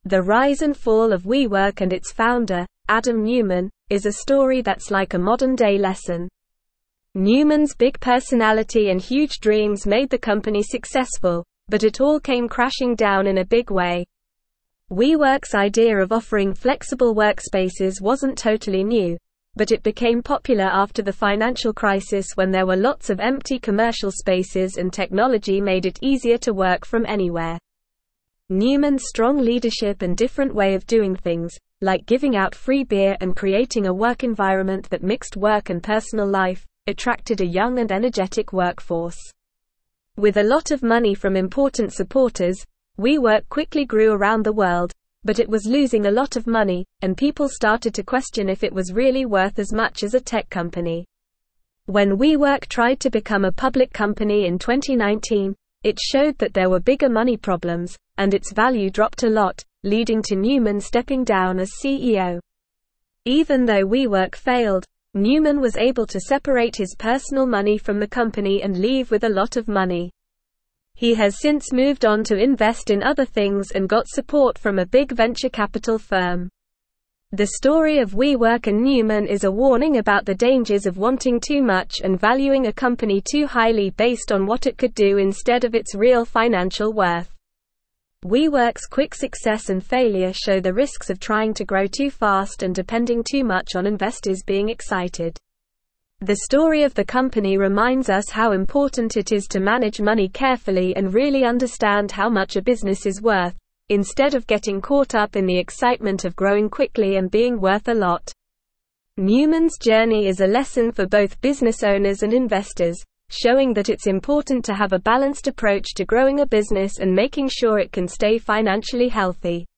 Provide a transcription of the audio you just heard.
The rise and fall of WeWork and its founder, Adam Neumann, is a story that's like a modern-day lesson. Neumann's big personality and huge dreams made the company successful, but it all came crashing down in a big way. WeWork's idea of offering flexible workspaces wasn't totally new, but it became popular after the financial crisis when there were lots of empty commercial spaces and technology made it easier to work from anywhere. Neumann's strong leadership and different way of doing things, like giving out free beer and creating a work environment that mixed work and personal life, attracted a young and energetic workforce. With a lot of money from important supporters, WeWork quickly grew around the world, but it was losing a lot of money, and people started to question if it was really worth as much as a tech company. When WeWork tried to become a public company in 2019, it showed that there were bigger money problems, and its value dropped a lot, leading to Neumann stepping down as CEO. Even though WeWork failed, Neumann was able to separate his personal money from the company and leave with a lot of money. He has since moved on to invest in other things and got support from a big venture capital firm. The story of WeWork and Neumann is a warning about the dangers of wanting too much and valuing a company too highly based on what it could do instead of its real financial worth. WeWork's quick success and failure show the risks of trying to grow too fast and depending too much on investors being excited. The story of the company reminds us how important it is to manage money carefully and really understand how much a business is worth, instead of getting caught up in the excitement of growing quickly and being worth a lot. Neumann's journey is a lesson for both business owners and investors, showing that it's important to have a balanced approach to growing a business and making sure it can stay financially healthy.